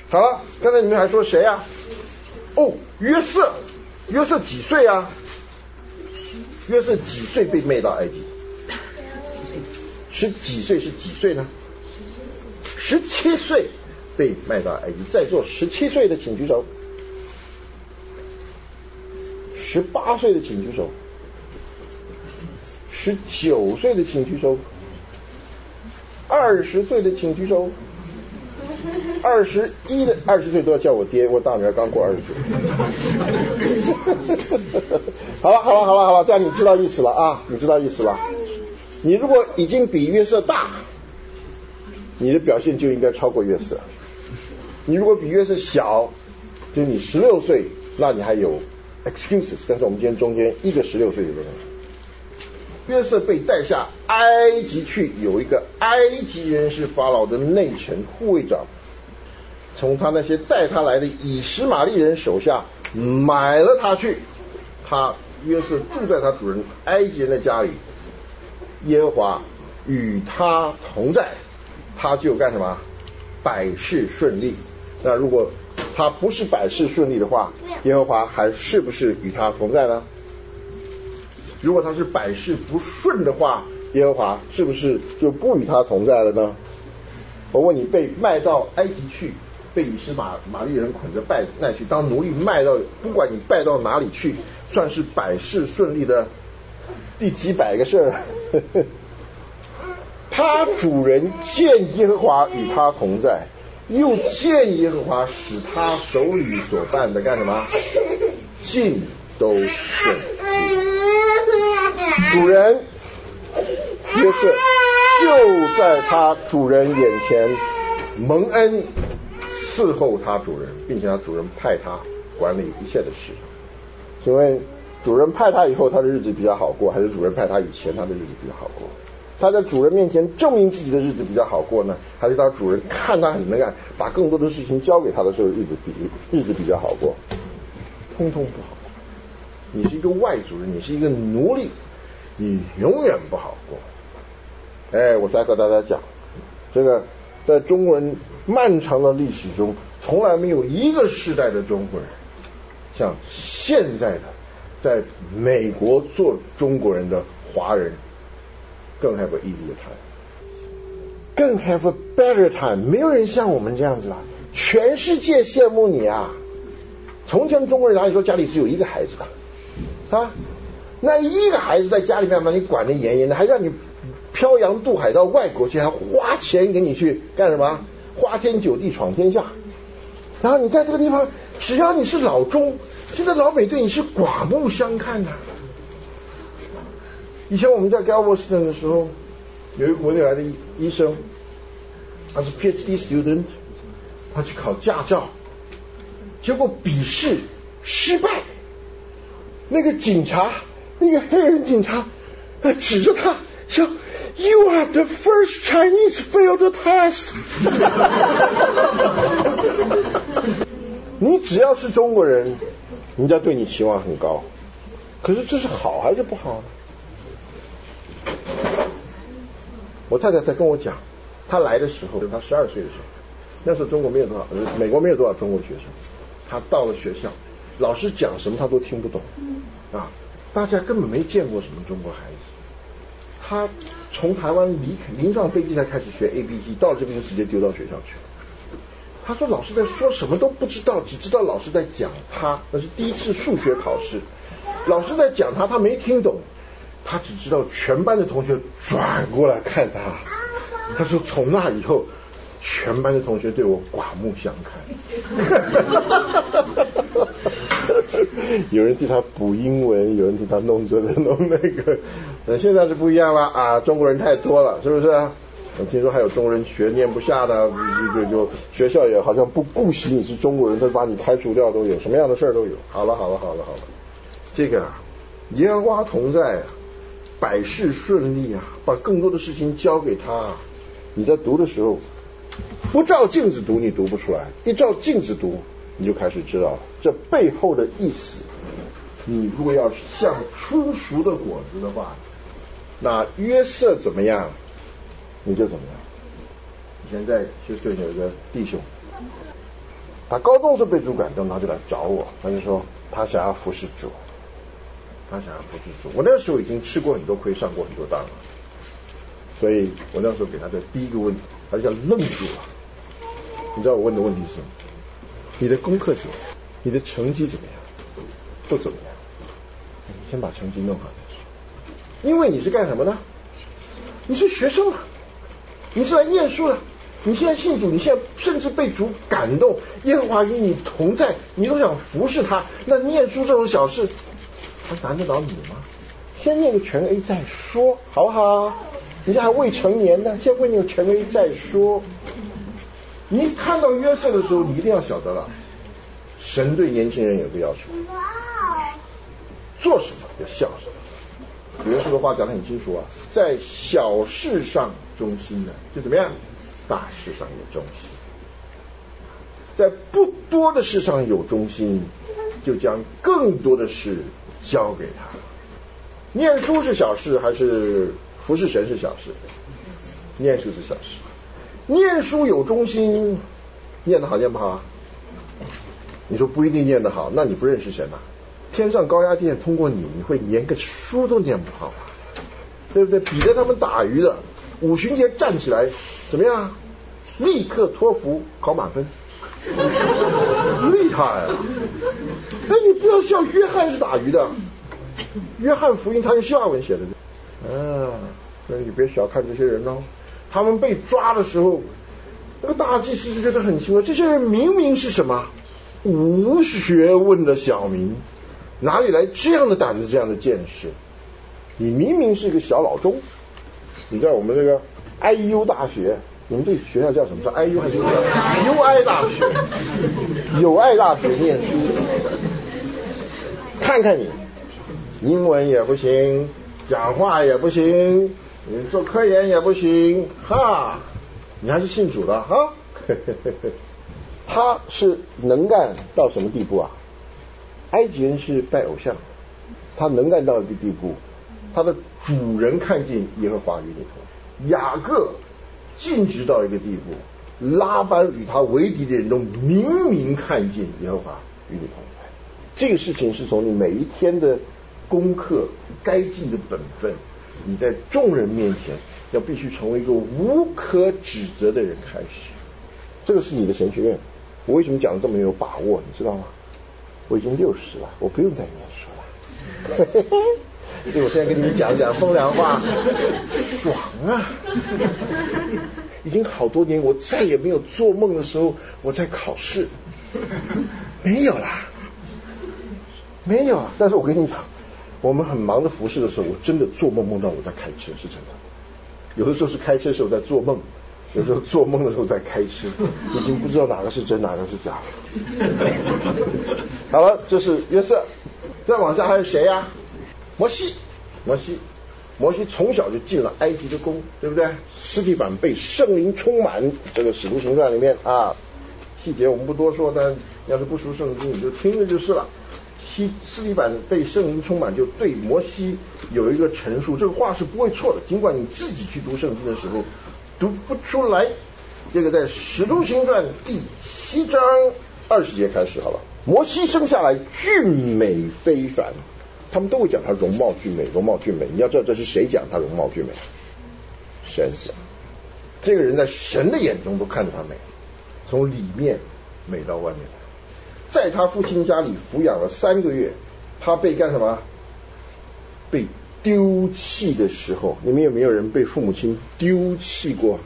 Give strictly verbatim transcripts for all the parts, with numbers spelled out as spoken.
好了，刚才你们还说谁啊？哦，约瑟，约瑟几岁啊？约瑟几岁被卖到埃及？十几岁是几岁呢？十七岁被卖到埃及。在座十七岁的请举手。十八岁的请举手。十九岁的请举手。二十岁的请举手。二十一的二十岁都要叫我爹，我大女儿刚过二十岁。好了好了好了好了，这样你知道意思了啊，你知道意思了。你如果已经比约瑟大，你的表现就应该超过约瑟。你如果比约瑟小，就你十六岁，那你还有 excuses。但是我们今天中间一个十六岁的人，约瑟被带下埃及去，有一个埃及人是法老的内臣护卫长，从他那些带他来的以实玛利人手下买了他去。他约瑟住在他主人埃及人的家里，耶和华与他同在，他就干什么？百事顺利。那如果他不是百事顺利的话，耶和华还是不是与他同在呢？如果他是百事不顺的话，耶和华是不是就不与他同在了呢？我问你，被卖到埃及去，被以实玛玛利人捆着拜卖去当奴隶，卖到不管你拜到哪里去，算是百事顺利的第几百个事儿？他主人见耶和华与他同在，又见耶和华使他手里所办的干什么？尽都顺利。主人约瑟就在他主人眼前蒙恩，伺候他主人，并且他主人派他管理一切的事。请问主人派他以后他的日子比较好过，还是主人派他以前他的日子比较好过？他在主人面前证明自己的日子比较好过呢，还是他主人看他很能干，把更多的事情交给他的时候日子比日子比较好过？通通不好。你是一个外族人，你是一个奴隶，你永远不好过。哎，我再和大家讲，这个在中国人漫长的历史中，从来没有一个世代的中国人像现在的在美国做中国人的华人更 have a easier time， 更 have a better time。 没有人像我们这样子啦，全世界羡慕你啊！从前中国人哪里说家里只有一个孩子的啊？那一个孩子在家里面把你管得严严的，还让你漂洋渡海到外国去，还花钱给你去干什么？花天酒地闯天下。然后你在这个地方，只要你是老中，现在老美对你是刮目相看的。以前我们在 Galveston 的时候，有一个国内来的医生，他是 PhD student， 他去考驾照，结果笔试失败。那个警察，那个黑人警察指着他说 You are the first Chinese failed the test 你只要是中国人，人家对你期望很高。可是这是好还是不好呢？我太太才跟我讲，她来的时候，她十二岁的时候，那时候中国没有多少，美国没有多少中国学生。她到了学校，老师讲什么她都听不懂啊，大家根本没见过什么中国孩子。她从台湾离临上飞机才开始学 A B C， 到了这边就直接丢到学校去了。他说老师在说什么都不知道，只知道老师在讲他，那是第一次数学考试，老师在讲他，他没听懂，他只知道全班的同学转过来看他。他说从那以后，全班的同学对我刮目相看。有人替他补英文，有人替他弄这个弄那个。那现在是不一样了啊，中国人太多了，是不是？我听说还有中国人学念不下的，就就就学校也好像不顾惜你是中国人，他把你开除掉都有，什么样的事儿都有。好了好了好了好了，这个啊，耶和华同在啊，百事顺利啊，把更多的事情交给他啊。你在读的时候，不照镜子读你读不出来，一照镜子读你就开始知道了这背后的意思。你如果要像初熟的果子的话，那约瑟怎么样你就怎么样。以前在休斯顿有一个弟兄， 他高中时候被主感动，他就来找我，他就说他想要服侍主，他想要服侍主。我那时候已经吃过很多亏，上过很多当了，所以我那时候给他的第一个问题，他就愣住了。你知道我问的问题是什么？你的功课怎么样？你的成绩怎么样？不怎么样。先把成绩弄好再说。因为你是干什么的？你是学生啊，你是来念书的。你现在信主，你现在甚至被主感动，耶和华与你同在，你都想服侍他，那念书这种小事，他难得倒你吗？先念个全 A 再说，好不好？人家还未成年呢，先问你个全 A 再说。你一看到约瑟的时候，你一定要晓得了，神对年轻人有个要求，做什么要孝顺。约瑟的话讲得很清楚啊，在小事上忠心的，就怎么样？大事上有忠心，在不多的事上有忠心，就将更多的事交给他。念书是小事还是服侍神是小事？念书是小事。念书有忠心，念得好念不好？你说不一定念得好，那你不认识神啊？天上高压电通过你，你会连个书都念不好啊？对不对？彼得他们打鱼的，五旬节站起来怎么样？立刻托福考满分，厉害啊！哎，你不要笑，约翰是打鱼的，约翰福音他用希腊文写的。啊，所以你别小看这些人哦。他们被抓的时候，那个大祭司就觉得很奇怪，这些人明明是什么无学问的小民，哪里来这样的胆子，这样的见识？你明明是个小老中，你在我们这个 I U 大学，你们这学校叫什么？是 I U 还是 U I 大学？友爱大学念书，看看你，英文也不行，讲话也不行，你做科研也不行，哈，你还是信主的哈。他是能干到什么地步啊？埃及人是拜偶像，他能干到一个地步，他的主人看见耶和华与你同，雅各尽职到一个地步，拉班与他为敌的人都明明看见耶和华与你同在。这个事情是从你每一天的功课该尽的本分，你在众人面前要必须成为一个无可指责的人开始。这个是你的神学院。我为什么讲的这么有把握，你知道吗？我已经六十了，我不用再念书了。所以我现在跟你们讲讲风凉话，爽啊！已经好多年，我再也没有做梦的时候我在考试，没有啦，没有。但是我跟你讲，我们很忙的服侍的时候，我真的做梦梦到我在开车，是真的。有的时候是开车的时候在做梦，有时候做梦的时候在开车，已经不知道哪个是真哪个是假了。好了，这是约瑟，再往下还有谁呀、啊？摩西，摩西，摩西从小就进了埃及的宫，对不对？司提反被圣灵充满，这个使徒行传里面啊，细节我们不多说，但要是不熟圣经你就听着就是了。西司提反被圣灵充满，就对摩西有一个陈述，这个话是不会错的，尽管你自己去读圣经的时候读不出来。这个在使徒行传第七章二十节开始好了。摩西生下来俊美非凡，他们都会讲他容貌俊美，容貌俊美。你要知道这是谁讲他容貌俊美？神讲。这个人在神的眼中都看着他美，从里面美到外面来。在他父亲家里抚养了三个月，他被干什么？被丢弃的时候，你们有没有人被父母亲丢弃过？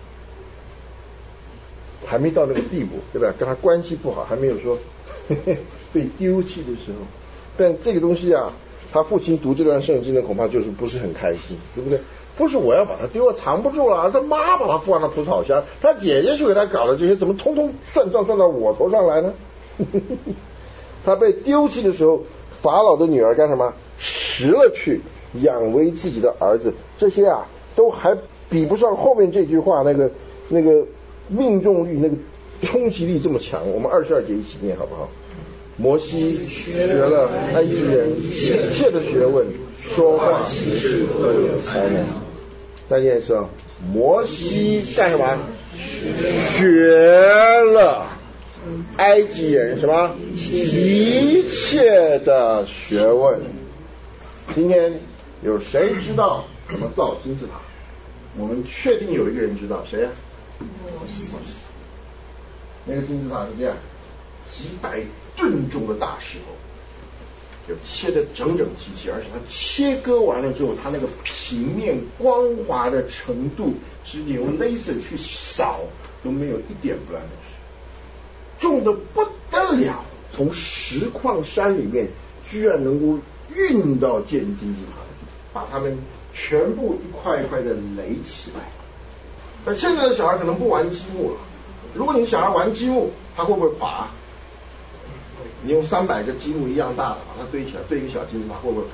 还没到那个地步，对吧？跟他关系不好，还没有说呵呵被丢弃的时候。但这个东西啊，他父亲读这段圣经呢，恐怕就是不是很开心，对不对？不是我要把他丢，藏不住了，他妈把他放到葡萄箱，他姐姐去给他搞了这些，怎么通通算账算到我头上来呢？他被丢弃的时候，法老的女儿干什么？拾了去，养为自己的儿子。这些啊，都还比不上后面这句话那个那个命中率、那个冲击力这么强。我们二十二节一起念好不好？摩西学了埃及人一切的学问，说话行事都有才能。再念一次啊，摩西干什么？学了埃及人什么一切的学问。今天有谁知道怎么造金字塔？我们确定有一个人知道，谁呀、啊？摩西。那个金字塔是这样，几百吨重的大石头，就切得整整齐齐，而且它切割完了之后，它那个平面光滑的程度，是你用 laser 去扫都没有一点不烂的事，重得不得了。从石矿山里面居然能够运到建金字塔，把它们全部一块一块的垒起来。那现在的小孩可能不玩积木了，如果你小孩玩积木，他会不会垮？你用三百个积木一样大的把它堆起来，堆一个小金字塔会不会垮？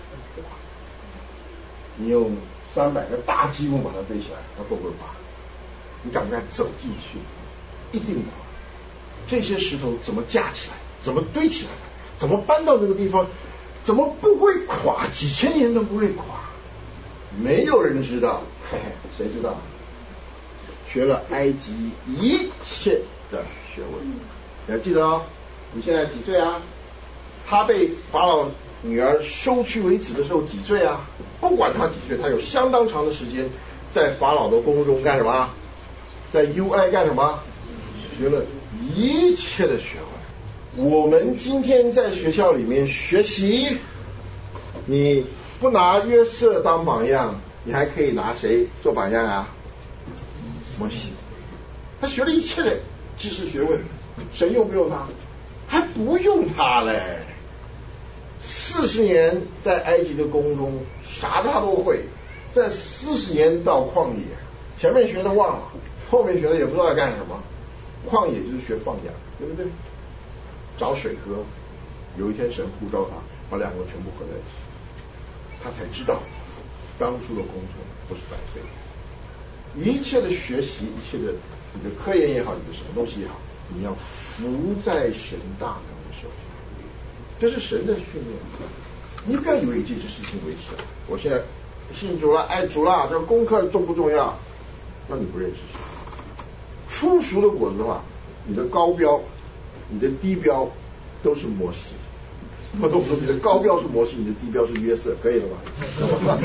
你用三百个大积木把它堆起来，它会不会垮？你敢不敢走进去？一定垮。这些石头怎么架起来？怎么堆起来？怎么搬到这个地方？怎么不会垮？几千年都不会垮，没有人知道。嘿嘿，谁知道？学了埃及一切的学问。你要记得哦，你现在几岁啊？他被法老女儿收去为子的时候几岁啊？不管他几岁，他有相当长的时间在法老的宫中干什么？在 U I 干什么？学了一切的学问。我们今天在学校里面学习，你不拿约瑟当榜样，你还可以拿谁做榜样啊？摩西，他学了一切的知识学问，神用不用他？还不用他嘞。四十年在埃及的宫中，啥他都会。在四十年到旷野，前面学的忘了，后面学的也不知道要干什么。旷野就是学放养，对不对？找水喝。有一天神呼召他，把两个全部合在一起，他才知道当初的工作不是白费的。一切的学习，一切的你的科研也好，你的什么东西也好，你要服在神大能的手上，这是神的训练。你不要以为这件事情为神。我现在信主了，爱主了，这个功课重不重要？那你不认识神。初熟的果子的话，你的高标，你的低标都是摩西。我说你的高标是摩西，你的低标是约瑟，可以了吧？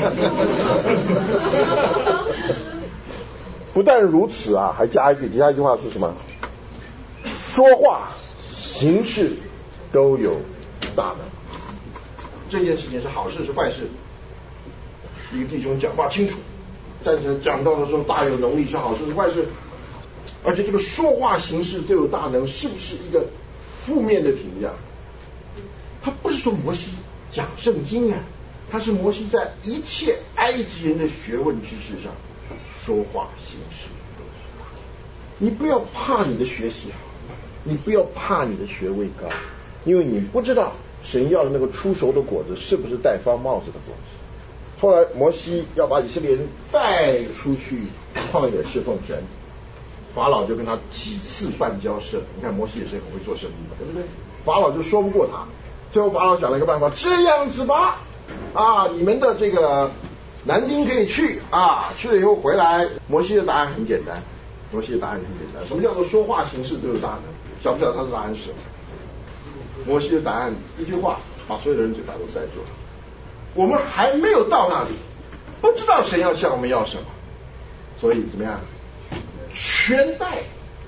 不但如此啊，还加一句，底下一句话是什么？说话行事都有大能。这件事情是好事是坏事？一个弟兄讲话清楚，但是讲到的时候大有能力，是好事是坏事？而且这个说话行事都有大能，是不是一个负面的评价？他不是说摩西讲圣经啊，他是摩西在一切埃及人的学问知识上说话行事都是大能。你不要怕你的学习好，你不要怕你的学位高，因为你不知道神要的那个出熟的果子是不是戴方帽子的果子。后来摩西要把以色列人带出去旷野侍奉神，法老就跟他几次绊交涉。你看摩西也是很会做生意的，对不对？法老就说不过他，最后法老想了一个办法，这样子吧，啊，你们的这个男丁可以去啊，去了以后回来。摩西的答案很简单，摩西的答案很简单。什么叫做说话行事都有大能？晓不晓得他的答案是什么？摩西的答案一句话把所有人嘴巴都塞住了。我们还没有到那里，不知道神要向我们要什么，所以怎么样？全带。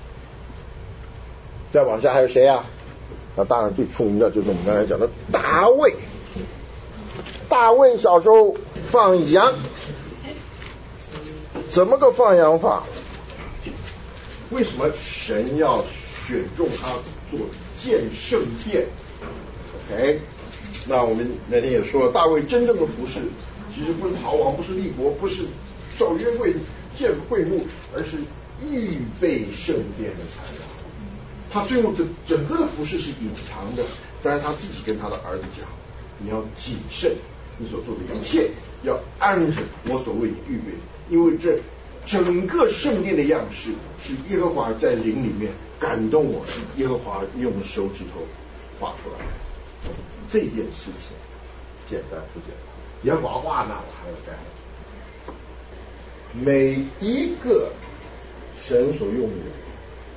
再往下还有谁啊？那当然最出名的就是我们刚才讲的大卫。大卫小时候放羊，怎么个放羊法？为什么神要选中他做建圣殿 ？OK， 那我们那天也说了，大卫真正的服侍其实不是逃亡，不是立国，不是守约柜建会幕，而是预备圣殿的材料。他最后整整个的服侍是隐藏的，但是他自己跟他的儿子讲，你要谨慎，你所做的一切要按着我所为你预备，因为这整个圣殿的样式是耶和华在灵里面感动我，是耶和华用手指头画出来的。这件事情简单不简单？耶和华画那我还要干。每一个神所用的人，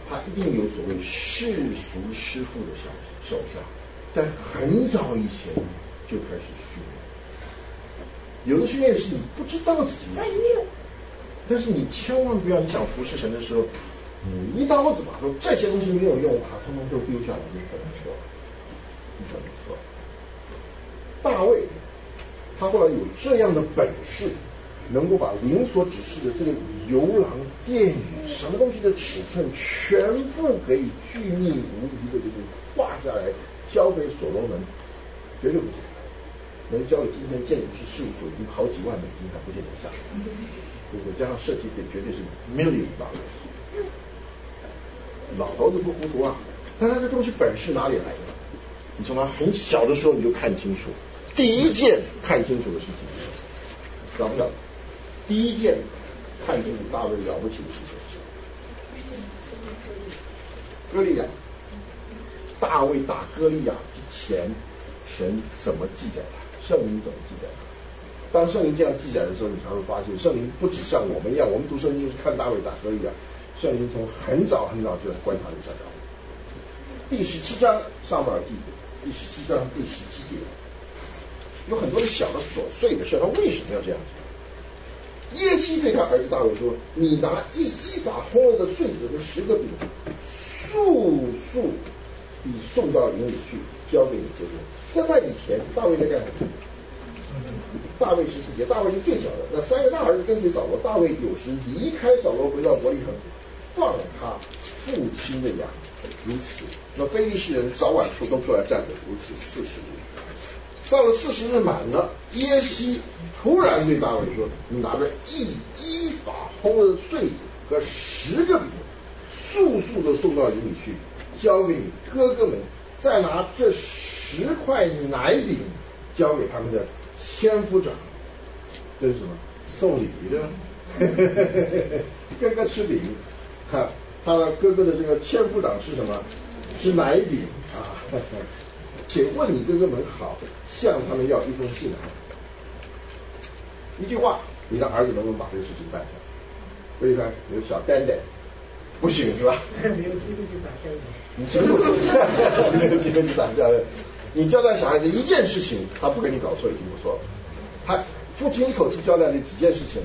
他一定有所谓世俗师傅的手手下，在很早以前就开始训练。有的训练是你不知道自己有什么，但是你千万不要，你想服侍神的时候，你一刀子把说这些东西没有用，把通通都丢下来，你可能错了，你可能错了。大卫他后来有这样的本事，能够把灵所指示的这个游廊殿宇什么东西的尺寸全部可以巨密无遗的就是画下来，交给所罗门，绝对不简单。能交给今天建筑师事务所已经好几万美金还不见得下，对不对？加上设计费绝对是 million dollars。老头子不糊涂啊，但他这东西本事哪里来的？你从他很小的时候你就看清楚，第一件看清楚的事情，晓不晓得？第一件看清楚大卫了不起的事情，歌利亚，大卫打歌利亚之前，神怎么记载他？圣灵怎么记载他？当圣灵这样记载的时候，你才会发现，圣灵不只像我们一样，我们读圣经是看大卫打歌利亚，圣灵从很早很早就在观察这小家伙。第十七章撒母耳记，第十七章第十七节，有很多的小的琐碎的事，他为什么要这样子？耶西对他儿子大卫说：“你拿一一把烘了的穗子和十个饼，速速地送到营里去，交给你哥哥。”在那以前，大卫在干什么？大卫十四节，大卫是最小的。那三个大儿子跟随扫罗，大卫有时离开扫罗，回到伯利恒，放他父亲的羊。如此，那非利士人早晚出都出来站着，如此四十日。到了四十日满了，耶西突然对大卫说：“你拿着一一把烘了的穗子和十个饼，速速的送到营里去，交给你哥哥们。再拿这十块奶饼，交给他们的千夫长。”这是什么？送礼的，哥哥吃饼，看他哥哥的这个千夫长是什么？是奶饼啊！请问你哥哥们好，向他们要一封信来。一句话，你的儿子能不能把这个事情办成？所以看有小蛋蛋，不行是吧？没有机会去打架的。你真的没有机会去打架的。你交代小孩子一件事情，他不给你搞错已经不错了。他父亲一口气交代了几件事情。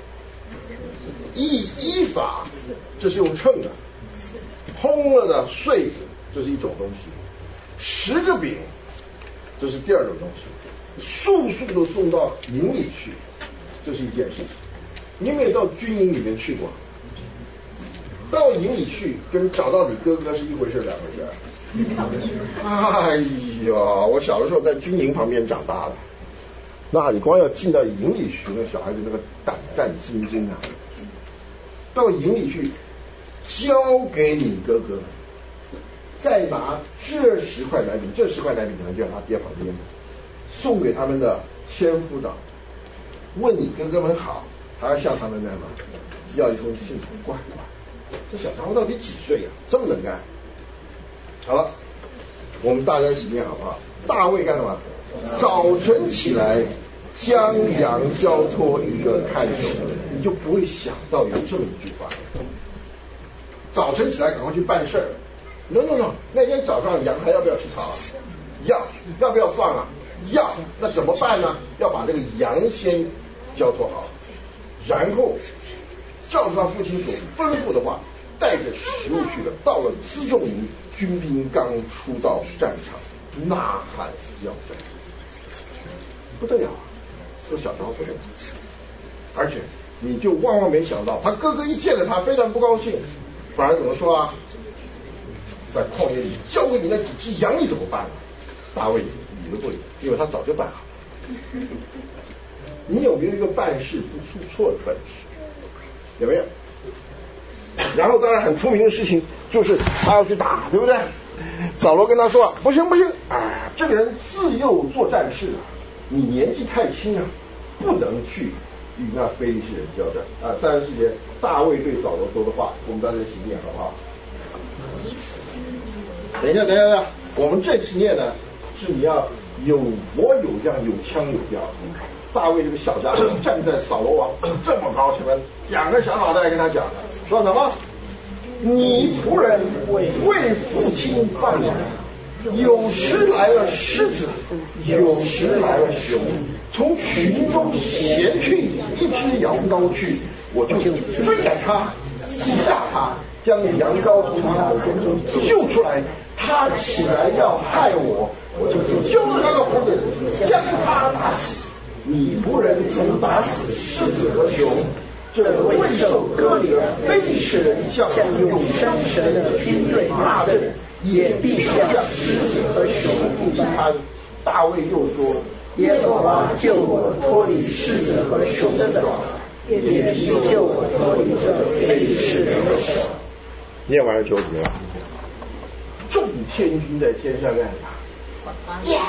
一依法，这是用秤的；烘了的穗子，这是一种东西；十个饼，这是第二种东西；速速的送到营里去，这是一件事情。你有没有到军营里面去过？到营里去跟找到你哥哥是一回事两回事？哎呀，我小的时候在军营旁边长大的，那你光要进到营里去，那小孩子那个胆战心惊啊！到营里去交给你哥哥，再拿这十块奶饼，这十块奶饼可能就在他爹旁边，送给他们的千夫长，问你哥哥们好，还要向他们那么要一封信，乖乖，这小家伙到底几岁呀、啊？这么能干？好了，我们大家一起念好不好？大卫干什么？早晨起来将羊交托一个看守，你就不会想到有这么一句话。早晨起来赶快去办事儿。No no no， 那天早上羊还要不要吃草啊？要。要不要放啊？要。那怎么办呢？要把这个羊先交托好，然后照他父亲所吩咐的话，带着食物去了。到了辎重营，军兵刚出到战场，呐喊要战，不得了啊！这小家伙不得了，而且你就万万没想到，他哥哥一见了他，非常不高兴，反而怎么说啊？在旷野里交给你那几只羊，你怎么办啊？大卫理都不理，因为他早就办好了。你有没有一个办事不出错的本事？有没有？然后当然很出名的事情就是他要去打，对不对？扫罗跟他说：“不行不行，啊，这个人自幼做战士啊，你年纪太轻啊，不能去与那非利士人交战啊。”三十四节，大卫对扫罗说的话，我们大家一起念好不好？等一下，等一下，等一下，我们这次念呢，是你要有模有样、有腔有调。大卫这个小家伙站在扫罗王这么高前面，两个小脑袋跟他讲，说什么？ 你仆人为父亲放羊，有时来了狮子，有时来了熊，从群中衔去一只羊羔去，我就追赶他，击打他，将羊羔从他的中中救出来。他起来要害我，我就揪了他的胡子，将他打死。你仆人曾打死狮子和熊，这未受割礼的非利士人向永生神的军队大阵，也必向狮子和熊不般。大卫又说：耶和华救我脱离狮子和熊的爪，也必救我脱离这非利士人的手。念完了就怎么样？众天军在天上干啥？耶！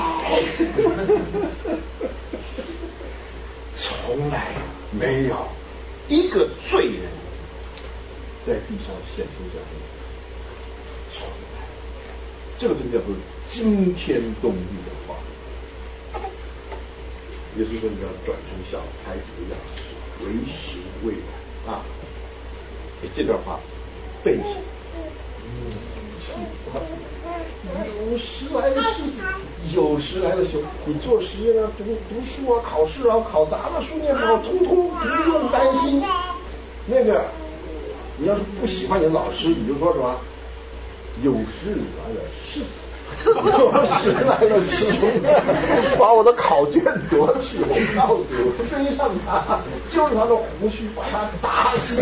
从来没有一个罪人在地上显出这样的，从来，这个就叫做惊天动地的话。也就是说，你要转成小孩子的样式，为时未晚啊！这段话背上。有时来的狮子，有时来的熊。你做实验啊，读读书啊，考试啊，考砸了，书念不好，通通不用担心。那个，你要是不喜欢你的老师，你就说什么？有时来了狮子，有时来了熊，把我的考卷夺去，我告诉你，我追上他，揪着他的胡须，把他打死。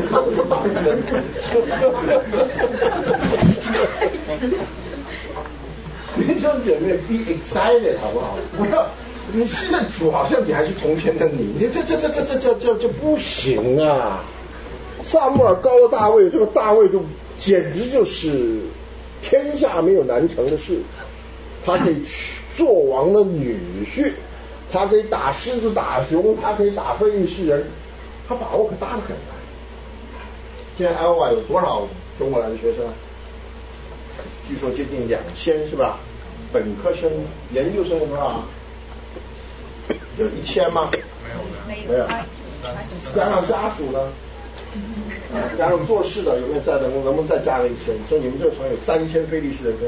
弟兄姐妹 ，be excited 好不好？不要，你现在主好像你还是从前的你，你这这这这这这这这不行啊！撒母耳膏了大卫，这个大卫就简直就是天下没有难成的事，他可以做王的女婿，他可以打狮子打熊，他可以打非利士人，他把握可大得很。现在 Iowa 有多少中国来的学生啊？据说接近两千是吧？本科生、研究生有多少？有一千吗？没有，没有。加上家属呢？加上做事的有没有再能能不能再加个一千？所以你们这船有三千非利士人，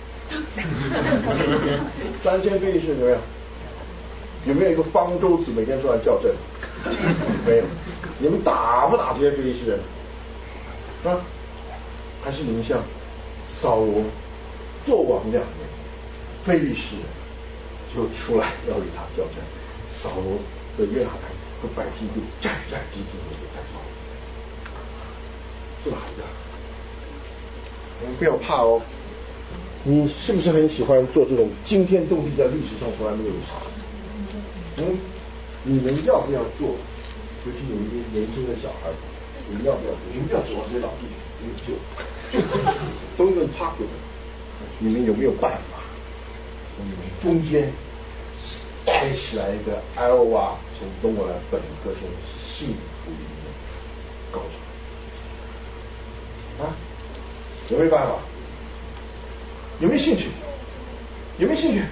三千非利士人有没有？有没有一个方舟子每天出来校正？没有。你们打不打这些非利士人？啊？还是你们像扫罗做王两年，非利士人就出来要与他交战，扫罗的约拿单和百姓就战战兢兢的在跑，是吧？我们不要怕哦。你是不是很喜欢做这种惊天动地在历史上从来没有的事情？嗯，你们要不要做？尤其有一些年轻的小孩，你们要不要做？你们不要指望这些老弟兄，你们就都用 popular， 你们有没有办法从你们中间带起来一个 Iowa 从中国来本科生幸福的高潮？啊，有没有办法？有没有兴趣？有没有兴趣？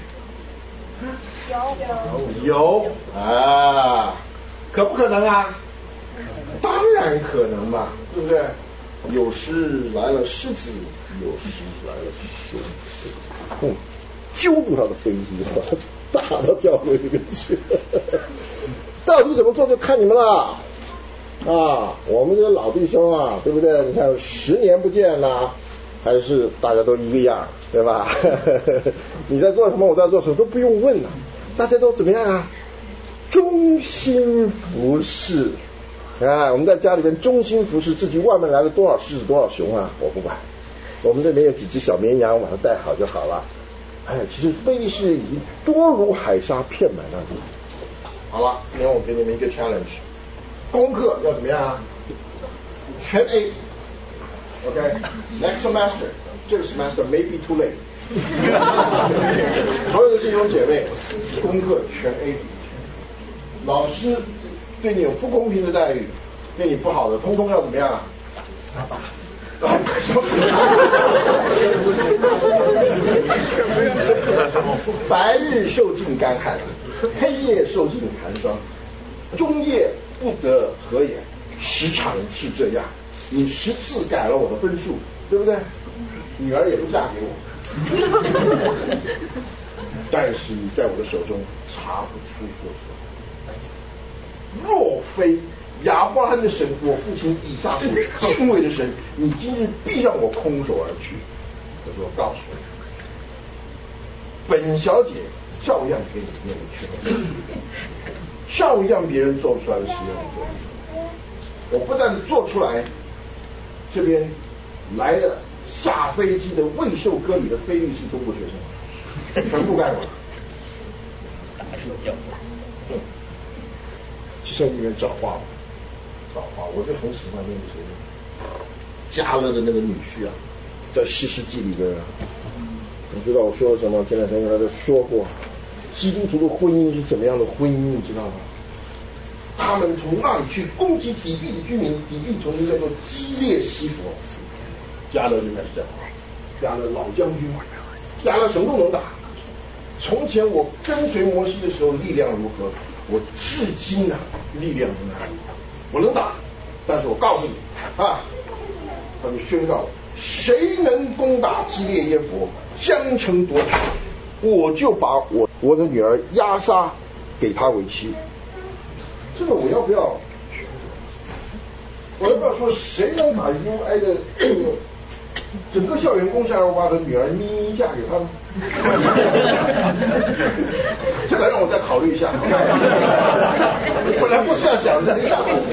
有有啊，可不可能啊？当然可能嘛，对不对？有时来了狮子，有时来了熊，嗯，揪住他的飞机，打到教会里面去。到底怎么做就看你们了啊！我们这些老弟兄啊，对不对？你看十年不见了，还是大家都一个样，对吧？你在做什么，我在做什么都不用问了，大家都怎么样啊？忠心服侍。啊，我们在家里边忠心服侍，至于外面来了多少狮子多少熊啊，我不管。我们这边有几只小绵羊，把它带好就好了。哎，其实非利士已经多如海沙，遍满那地。好了，今天我给你们一个 challenge， 功课要怎么样啊？全 A。OK，next semester， 这个 semester may be too late。所有的弟兄姐妹，功课全 A。老师对你有不公平的待遇，对你不好的，通通要怎么样啊？白日受尽干旱，黑夜受尽寒霜，终夜不得合眼，时常是这样。 你十次改了我的分数，对不对？女儿也不嫁给我，但是你在我的手中查不出过错。若非亚伯拉罕的神，我父亲以撒所敬畏的神，你今日必让我空手而去。我说告诉你，本小姐照样给你念权利，照样别人做不出来的实验我做。我不但做出来，这边来的下飞机的未受割礼的非利士中国学生，全部干完。其实里面找话，找话，我就很喜欢那个谁，加勒的那个女婿啊，在士师记里边，你知道我说了什么？前两天跟大家说过，基督徒的婚姻是怎么样的婚姻，你知道吗？他们从那里去攻击底壁的居民，底壁从一个叫做基列西弗，加勒就开始讲话，加勒老将军，加勒什么都能打。从前我跟随摩西的时候力量如何，我至今啊力量如何，我能打，但是我告诉你啊，他就宣告，谁能攻打基列耶弗，将城夺取，我就把我我的女儿押沙给他为妻。这个我要不要？我要不要说谁能把 U I 的整个校园攻下来，我把他女儿咪咪嫁给他呢？这个让我再考虑一下。本来不是要讲这个，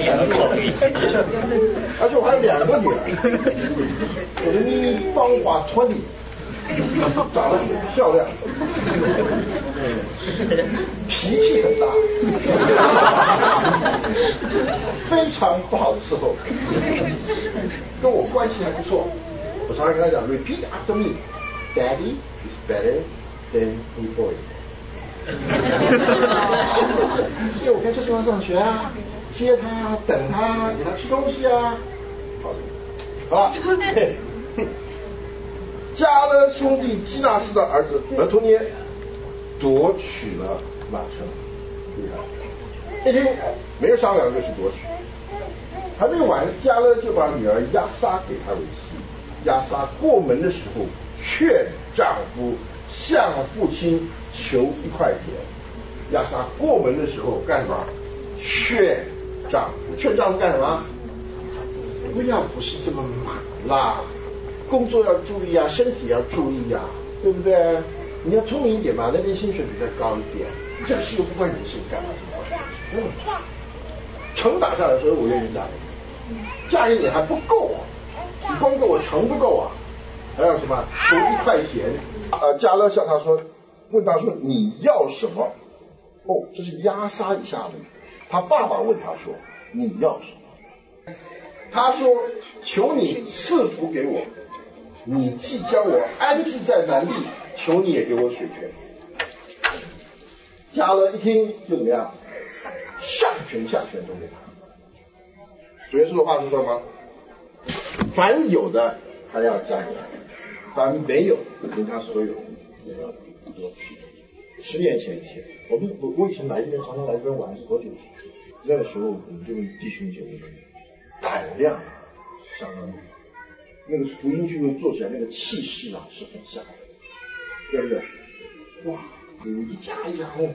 而且我还有两个女儿，我的咪咪芳华 twenty。长得很漂亮，脾气很大，非常不好伺候，跟我关系还不错。我常常跟他讲 ，repeat after me, Daddy is better than a boy。因为我开车送他上学啊，接他，等他，给他吃东西啊。好，好吧。加勒兄弟基纳斯的儿子俄托涅夺取了马城，一听没有商量就是夺取，还没完，加勒就把女儿亚撒给他为妻。亚撒过门的时候劝丈夫向父亲求一块田。亚撒过门的时候干什么？劝丈夫，劝丈夫干什么？不要服侍这么忙啦。工作要注意啊，身体要注意啊，对不对？你要聪明一点嘛，那边薪水比较高一点，这个事又不关你的事，干嘛这么关？嗯，城打下来的时候，我愿意嫁给你，嫁给你还不够啊，你光给我城不够啊，还要什么？求一块田。呃，加勒向他说，问他说你要什么？哦，这是押沙以下的。他爸爸问他说你要什么？他说求你赐福给我。你既将我安置在南地，求你也给我水泉。加勒一听就怎么样？上泉下泉都给他。主耶稣的话是说吗？凡有的他要加给他，凡没有跟他所有的也要夺去。十年前以前，我们我我以前来这边常常来这边玩，是多久？那个时候我们这边弟兄姐妹胆量相当大。那个福音聚会做起来，那个气势啊是很吓人，对不对？哇，有一家一样，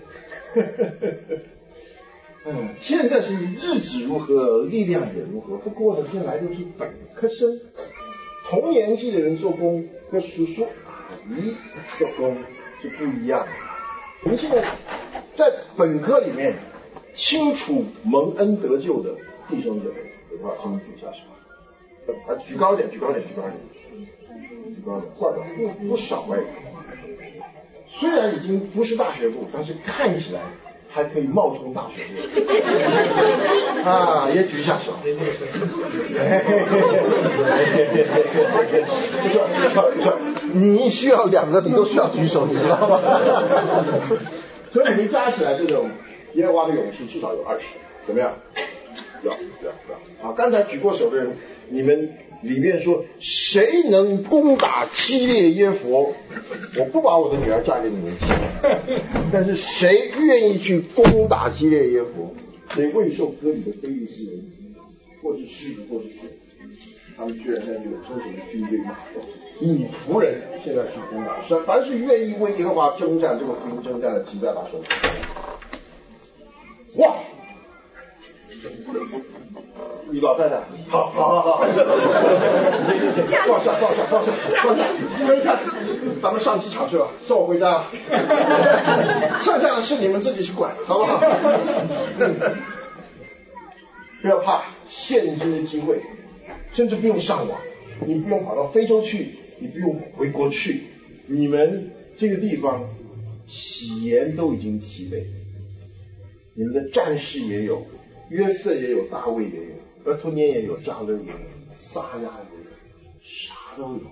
嗯，现在是日子如何，力量也如何。不过呢，现在来都是本科生，同年纪的人做工和叔叔阿姨做工是不一样的。我们现在在本科里面清楚蒙恩得救的弟兄姐妹，有多少兄弟下去？啊，举高点，举高点，举高点，举高点，换了不不少哎。虽然已经不是大学部，但是看起来还可以冒充大学部啊，也举一下手。不错不错不错，你需要两个，你都需要举手，你知道吗？所以你加起来这种耶和华的勇气至少有二十，怎么样？要要要！啊，刚才举过手的人，你们里面说谁能攻打基列耶弗？我不把我的女儿嫁给你们，但是谁愿意去攻打基列耶弗？谁未受割礼的非利士人，或是狮子，或是熊？ 他们居然在那个真神的军队骂说：“你仆人现在是攻打，是凡是愿意为耶和华征战，这个福音征战的，即在他手中。”哇！你老太太，好好好好，放下放下放下放下，你们看，咱们上机场去了，送我回家，剩下的事你们自己去管，好不好？不要怕，现今的机会，甚至不用上网，你不用跑到非洲去，你不用回国去，你们这个地方喜盐都已经齐备，你们的战士也有，约瑟也有，大卫也有，俄托涅也有，加勒也有，撒亚也有，啥都有。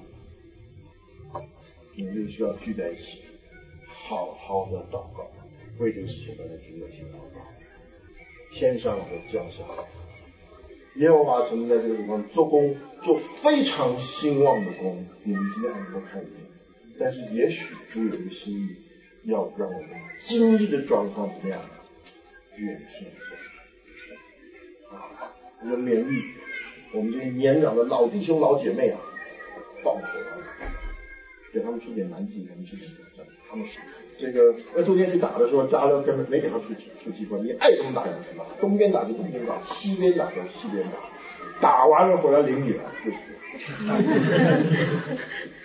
你们就需要聚在一起，好好的祷告，为这个事情大家聚在一起祷告。天上会降下来，耶和华曾经在这个地方做工，做非常兴旺的工，你们今天还能够看见。但是也许主有一个心意，要让我们今日的状况怎么样？远胜。我们勉励我们这些年长的老弟兄老姐妹啊，放手他们，给他们出点难题，给他们出点挑战。他们这个呃，昨天去打的时候，加勒根本没给他出出机会，你爱怎么打怎么打，东边打就东边打，西边打就西边打，打完了回来领你了，就是。